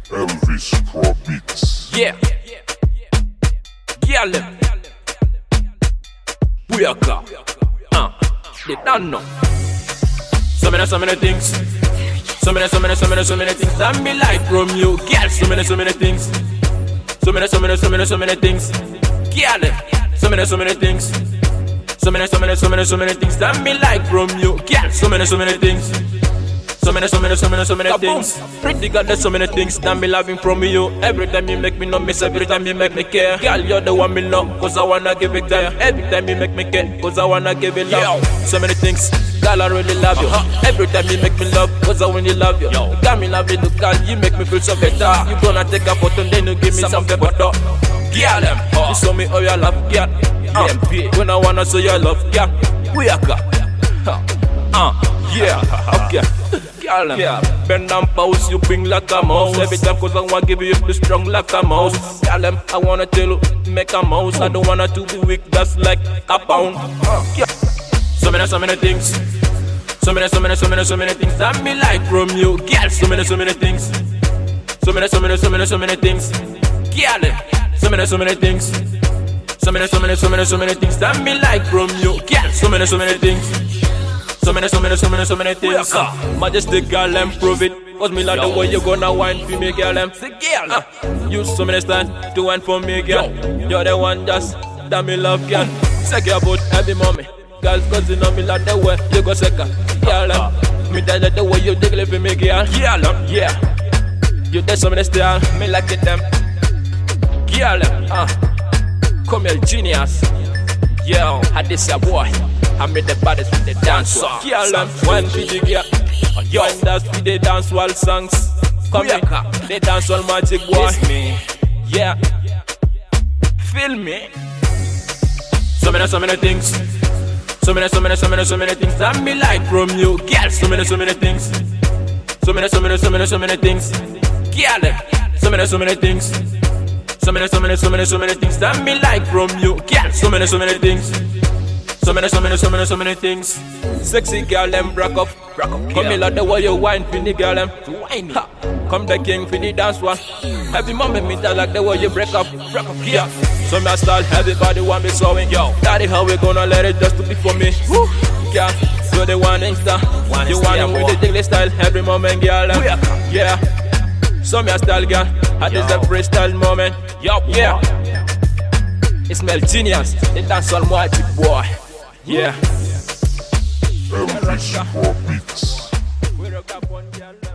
Elvis Pro Beats. Yeah. Girl them. Booyaka. They don't know. So many things. So many things that me like from you. Girl, so many things. So many things. Girl them. So many things. So many things that me like from you. Girl, so many things. So many things. Pretty God, there's so many things that me loving from you. Every time you make me no miss, every time you make me care. Girl, you're the one me love, cause I wanna give it time. Every time you make me care, cause I wanna give it love. So many things, girl, I really love you. Every time you make me love, cause I really love you. You got me loving the girl, you make me feel so better. You gonna take a photo, then you give me some pepper. Girl, you show me how you love, girl. When I wanna show your love, girl. We are got. Yeah, okay. Girl, bend down, pose, you bring like a mouse. Every time, cause I wanna give you the strong like a mouse. Girl, I wanna tell you, make a mouse. I don't wanna to be weak, just like a pound. Yeah. So many things. So many things that me like from you. Girl, so many things. So many things. Girl, so many things. So many things that me like from you. Girl, so many things. So many things. Majestic girl, prove it. Cause me like the way you gonna wine for me, girl. Say, girl, you so many stand to wine for me, girl. You're the one just that me love, girl. Say your boat every moment, girl. Cause you know me like the way you go second, girl. Me tell you the way you dig for me, girl. Yeah. You did so many style, me like it them. Girl, come here, genius. Yo, had this your boy. I made the baddest with the dance. Girl, one for the girl. One that's for the dance wall songs. Come here, the dance wall magic boy. Yeah, feel me. So many things. So many things that me like from you. Girl, so many things. So many things. Girl, so many things. So many things that me like from you. Girl, so many things. So many things. Sexy girl, broke up. Come here, like the way you wine for the girl, Come the king for the dance one. Every moment me that like the way you break up. Yeah. So me style, everybody want me sewing. Yo, daddy, how we gonna let it just to be for me? Yeah. So the one insta, you want him with the diggly style. Every moment, girl, yeah. So me style, girl. I this a freestyle moment. Yeah. It smell genius. The dance all magic boy. Yeah. Elvis Pro Beats.